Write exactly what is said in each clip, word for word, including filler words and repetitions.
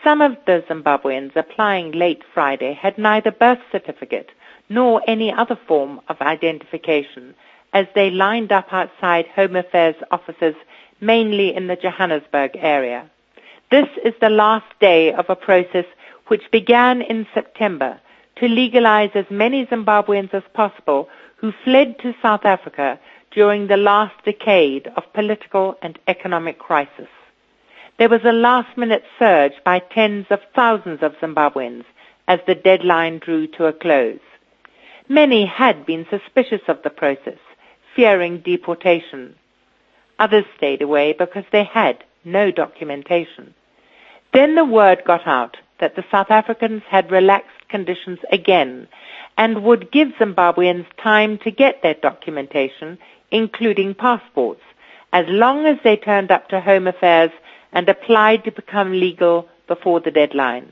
Some of the Zimbabweans applying late Friday had neither birth certificate nor any other form of identification as they lined up outside Home Affairs offices, mainly in the Johannesburg area. This is the last day of a process which began in September to legalize as many Zimbabweans as possible who fled to South Africa during the last decade of political and economic crisis. There was a last-minute surge by tens of thousands of Zimbabweans as the deadline drew to a close. Many had been suspicious of the process, fearing deportation. Others stayed away because they had no documentation. Then the word got out that the South Africans had relaxed conditions again and would give Zimbabweans time to get their documentation, including passports, as long as they turned up to Home Affairs and applied to become legal before the deadline.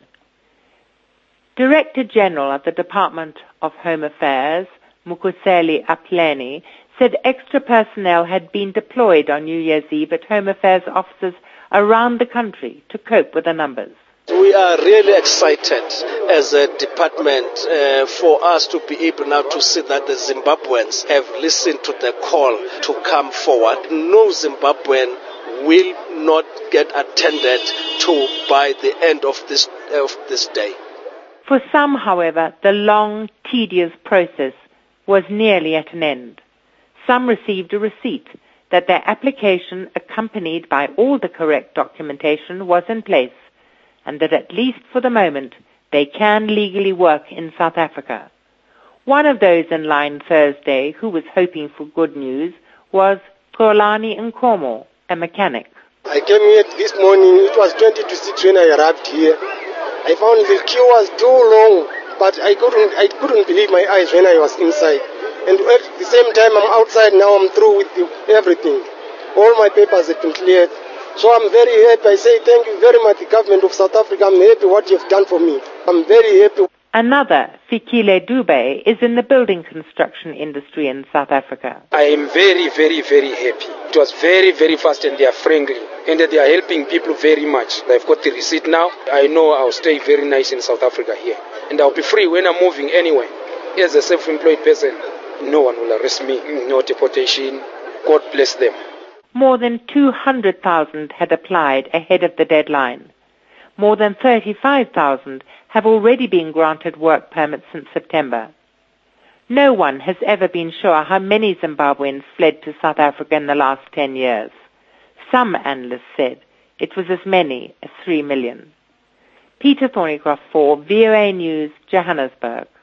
Director General of the Department of Home Affairs, Mukuseli Apleni, said extra personnel had been deployed on New Year's Eve at Home Affairs offices around the country to cope with the numbers. We are really excited as a department uh, for us to be able now to see that the Zimbabweans have listened to the call to come forward. No Zimbabwean will not get attended to by the end of this, of this day. For some, however, the long, tedious process was nearly at an end. Some received a receipt that their application, accompanied by all the correct documentation, was in place, and that at least for the moment they can legally work in South Africa. One of those in line Thursday who was hoping for good news was Xolani Nkomo, a mechanic. I came here this morning, it was twenty to six when I arrived here. I found the queue was too long, but I couldn't, I couldn't believe my eyes when I was inside. And at the same time, I'm outside now, I'm through with the, everything. All my papers have been cleared. So I'm very happy. I say thank you very much, the government of South Africa. I'm happy what you've done for me. I'm very happy. Another, Fikile Dube, is in the building construction industry in South Africa. I am very, very, very happy. It was very, very fast and they are friendly. And they are helping people very much. I've got the receipt now. I know I'll stay very nice in South Africa here. And I'll be free when I'm moving anywhere. As a self-employed person, no one will arrest me. No deportation. God bless them. More than two hundred thousand had applied ahead of the deadline. More than thirty-five thousand have already been granted work permits since September. No one has ever been sure how many Zimbabweans fled to South Africa in the last ten years. Some analysts said it was as many as three million. Peter Thornycroft for V O A News, Johannesburg.